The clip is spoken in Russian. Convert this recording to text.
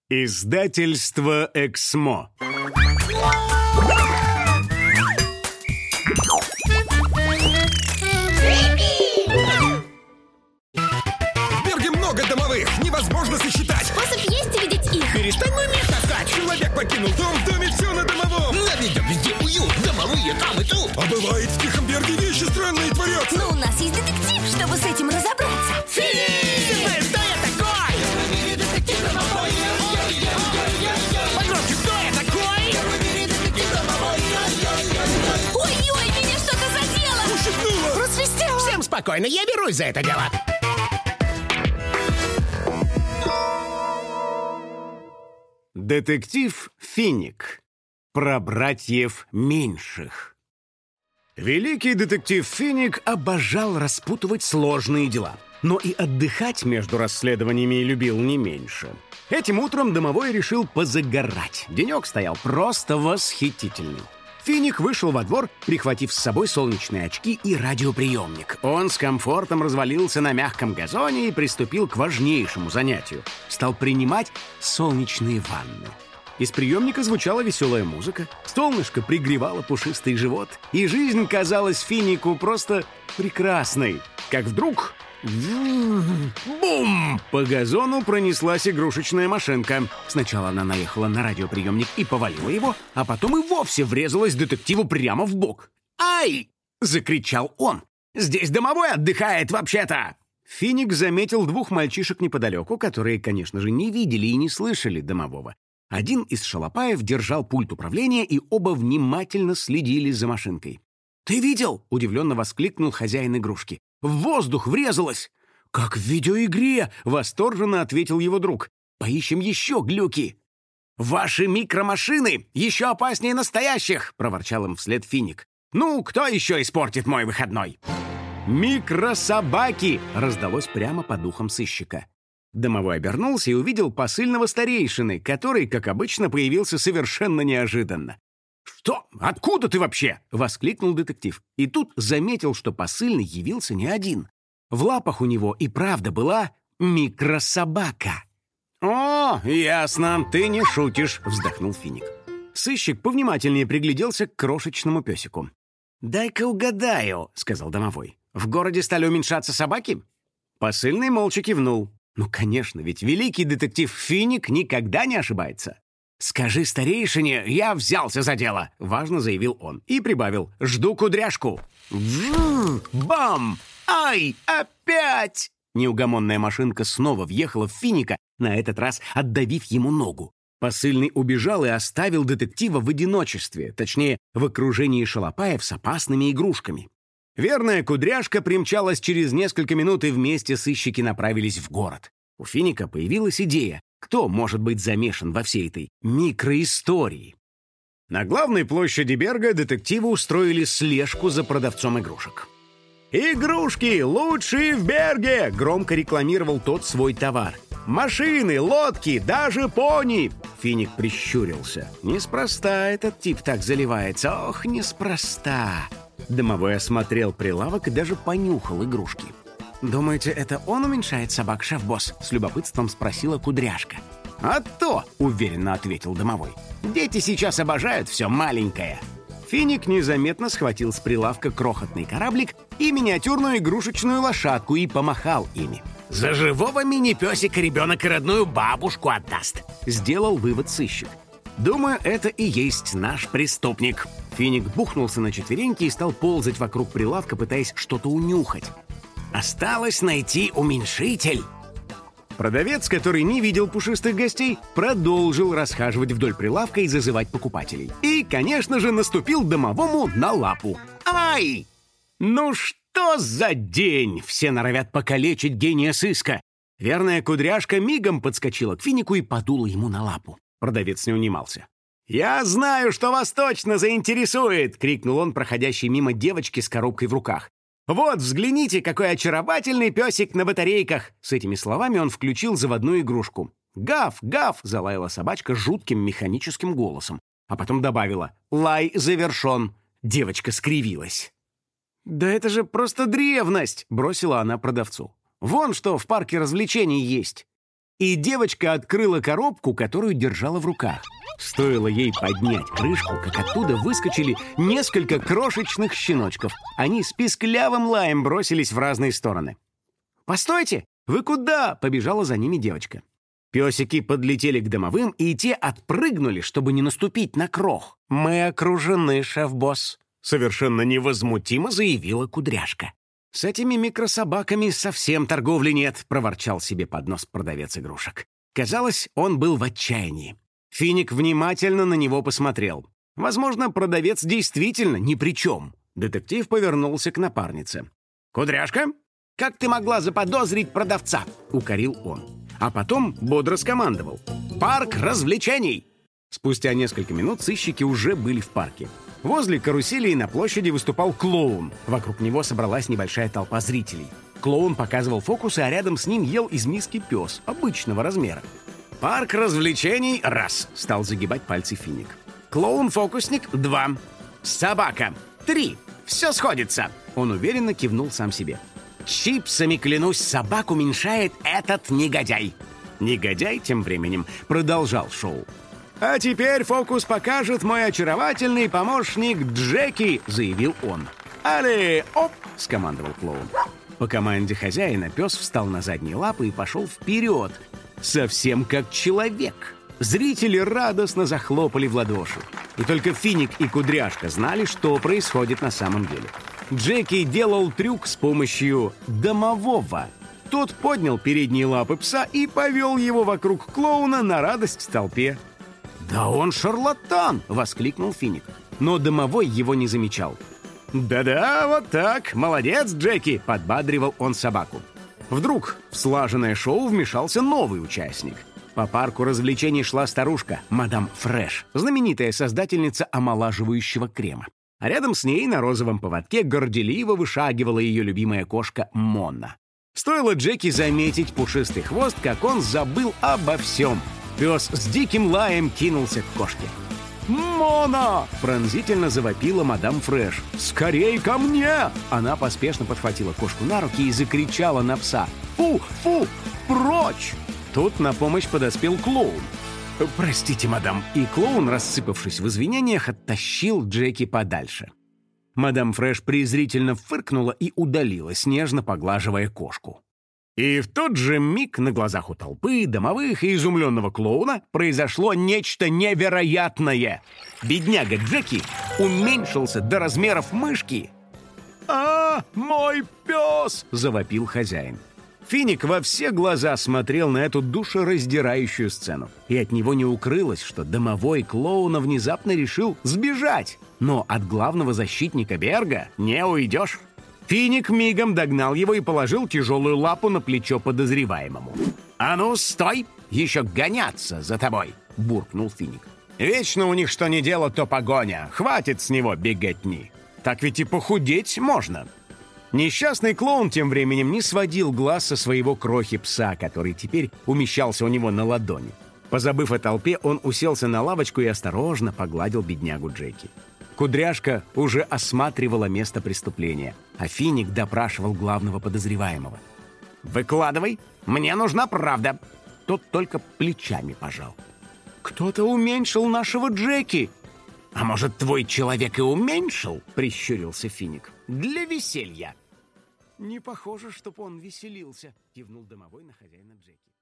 Издательство «Эксмо». В Берге много домовых, невозможно сосчитать. Способ есть увидеть их. Перестань мой мир таскать. Человек покинул дом, в доме все на домовом. Наведем везде уют, домовые там и тут. А бывает, в Тихом Берге вещи странные творятся. Но у нас есть детектив, чтобы с этим разобраться. Ты знаешь, кто я такой? Погромче, кто я такой? Ой-ой, меня что-то задело. Ущипнуло. Просвистело. Всем спокойно, я берусь за это дело. Детектив Финик. Про братьев меньших. Великий детектив Финик обожал распутывать сложные дела, но и отдыхать между расследованиями любил не меньше. Этим утром домовой решил позагорать. Денек стоял просто восхитительный. Финик вышел во двор, прихватив с собой солнечные очки и радиоприемник. Он с комфортом развалился на мягком газоне и приступил к важнейшему занятию. Стал принимать солнечные ванны. Из приемника звучала веселая музыка, солнышко пригревало пушистый живот, и жизнь казалась Финику просто прекрасной. Как вдруг... Бум! По газону пронеслась игрушечная машинка. Сначала она наехала на радиоприемник и повалила его, а потом и вовсе врезалась детективу прямо в бок. «Ай!» — закричал он. «Здесь домовой отдыхает вообще-то!» Финик заметил двух мальчишек неподалеку, которые, конечно же, не видели и не слышали домового. Один из шалопаев держал пульт управления, и оба внимательно следили за машинкой. «Ты видел?» — удивленно воскликнул хозяин игрушки. «В воздух врезалась!» «Как в видеоигре!» — восторженно ответил его друг. «Поищем еще глюки!» «Ваши микромашины еще опаснее настоящих!» — проворчал им вслед Финик. «Ну, кто еще испортит мой выходной?» «Микрособаки!» — раздалось прямо по духам сыщика. Домовой обернулся и увидел посыльного старейшины, который, как обычно, появился совершенно неожиданно. «Что? Откуда ты вообще?» — воскликнул детектив. И тут заметил, что посыльный явился не один. В лапах у него и правда была микрособака. «О, ясно, ты не шутишь», — вздохнул Финик. Сыщик повнимательнее пригляделся к крошечному песику. «Дай-ка угадаю», — сказал домовой. «В городе стали уменьшаться собаки?» Посыльный молча кивнул. «Ну, конечно, ведь великий детектив Финик никогда не ошибается». «Скажи старейшине, я взялся за дело», — важно заявил он. И прибавил: «Жду кудряшку». Бам! Ай, опять! Неугомонная машинка снова въехала в Финика, на этот раз отдавив ему ногу. Посыльный убежал и оставил детектива в одиночестве, точнее, в окружении шалопаев с опасными игрушками. Верная кудряшка примчалась через несколько минут, и вместе сыщики направились в город. У Финика появилась идея, кто может быть замешан во всей этой микроистории. На главной площади Берга детективы устроили слежку за продавцом игрушек. «Игрушки лучшие в Берге!» — громко рекламировал тот свой товар. «Машины, лодки, даже пони!» Финик прищурился. «Неспроста этот тип так заливается. Ох, неспроста!» Домовой осмотрел прилавок и даже понюхал игрушки. «Думаете, это он уменьшает собак, шеф-босс?» — с любопытством спросила кудряшка. «А то!» — уверенно ответил домовой. «Дети сейчас обожают все маленькое». Финик незаметно схватил с прилавка крохотный кораблик и миниатюрную игрушечную лошадку и помахал ими. «За живого мини-песика ребенок и родную бабушку отдаст», — сделал вывод сыщик. «Думаю, это и есть наш преступник». Финик бухнулся на четвереньки и стал ползать вокруг прилавка, пытаясь что-то унюхать. «Осталось найти уменьшитель». Продавец, который не видел пушистых гостей, продолжил расхаживать вдоль прилавка и зазывать покупателей. И, конечно же, наступил домовому на лапу. «Ай! Ну что за день!» Все норовят покалечить гения сыска. Верная кудряшка мигом подскочила к Финику и подула ему на лапу. Продавец не унимался. «Я знаю, что вас точно заинтересует!» — крикнул он проходящей мимо девочке с коробкой в руках. «Вот, взгляните, какой очаровательный песик на батарейках!» С этими словами он включил заводную игрушку. «Гав, гав!» — залаяла собачка жутким механическим голосом. А потом добавила: «Лай завершен!» Девочка скривилась. «Да это же просто древность!» — бросила она продавцу. «Вон что в парке развлечений есть!» и девочка открыла коробку, которую держала в руках. Стоило ей поднять крышку, как оттуда выскочили несколько крошечных щеночков. Они с писклявым лаем бросились в разные стороны. «Постойте! Вы куда?» — побежала за ними девочка. Песики подлетели к домовым, и те отпрыгнули, чтобы не наступить на крох. «Мы окружены, шеф-босс», — совершенно невозмутимо заявила Кудряшка. «С этими микрособаками совсем торговли нет», — проворчал себе под нос продавец игрушек. Казалось, он был в отчаянии. Финик внимательно на него посмотрел. Возможно, продавец действительно ни при чем. Детектив повернулся к напарнице. «Кудряшка, как ты могла заподозрить продавца?» — укорил он. А потом бодро скомандовал: «Парк развлечений!» Спустя несколько минут сыщики уже были в парке. Возле карусели и на площади выступал клоун. Вокруг него собралась небольшая толпа зрителей. Клоун показывал фокусы, а рядом с ним ел из миски пес обычного размера. «Парк развлечений» — раз, стал загибать пальцы Финик. «Клоун-фокусник» — 2. «Собака» — 3. Все сходится. Он уверенно кивнул сам себе. «Чипсами, клянусь, собак уменьшает этот негодяй». Негодяй тем временем продолжал шоу. «А теперь фокус покажет мой очаровательный помощник Джеки», — заявил он. «Али, оп!» — скомандовал клоун. По команде хозяина пес встал на задние лапы и пошел вперед, совсем как человек. Зрители радостно захлопали в ладоши. И только Финик и Кудряшка знали, что происходит на самом деле. Джеки делал трюк с помощью домового. Тот поднял передние лапы пса и повел его вокруг клоуна на радость толпе. «Да он шарлатан!» — воскликнул Финик. Но домовой его не замечал. «Да-да, вот так! Молодец, Джеки!» — подбадривал он собаку. Вдруг в слаженное шоу вмешался новый участник. По парку развлечений шла старушка, мадам Фреш, знаменитая создательница омолаживающего крема. А рядом с ней на розовом поводке горделиво вышагивала ее любимая кошка Мона. Стоило Джеки заметить пушистый хвост, как он забыл обо всем. Пес с диким лаем кинулся к кошке. «Мона!» — пронзительно завопила мадам Фреш. «Скорей ко мне!» Она поспешно подхватила кошку на руки и закричала на пса. «Фу! Фу! Прочь!» Тут на помощь подоспел клоун. «Простите, мадам». И клоун, рассыпавшись в извинениях, оттащил Джеки подальше. Мадам Фреш презрительно фыркнула и удалилась, нежно поглаживая кошку. И в тот же миг на глазах у толпы, домовых и изумленного клоуна произошло нечто невероятное. Бедняга Джеки уменьшился до размеров мышки. «А, мой пес!» — завопил хозяин. Финик во все глаза смотрел на эту душераздирающую сцену. И от него не укрылось, что домовой клоуна внезапно решил сбежать. Но от главного защитника Берга не уйдешь. Финик мигом догнал его и положил тяжелую лапу на плечо подозреваемому. «А ну, стой! Еще гоняться за тобой!» — буркнул Финик. «Вечно у них что ни дело, то погоня. Хватит с него беготни. Так ведь и похудеть можно». Несчастный клоун тем временем не сводил глаз со своего крохи-пса, который теперь умещался у него на ладони. Позабыв о толпе, он уселся на лавочку и осторожно погладил беднягу Джеки. Кудряшка уже осматривала место преступления, а Финик допрашивал главного подозреваемого. «Выкладывай, мне нужна правда». Тот только плечами пожал. «Кто-то уменьшил нашего Джеки». «А может, твой человек и уменьшил?» — прищурился Финик. «Для веселья». «Не похоже, чтоб он веселился», — кивнул домовой на хозяина Джеки.